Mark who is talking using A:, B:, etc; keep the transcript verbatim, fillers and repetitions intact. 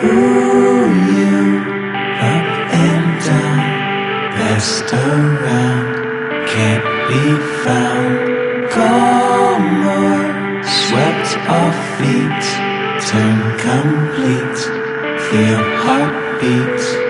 A: Ooh, you, up and down, best around, can't be found. Come on, swept off feet, turn complete, feel heartbeats.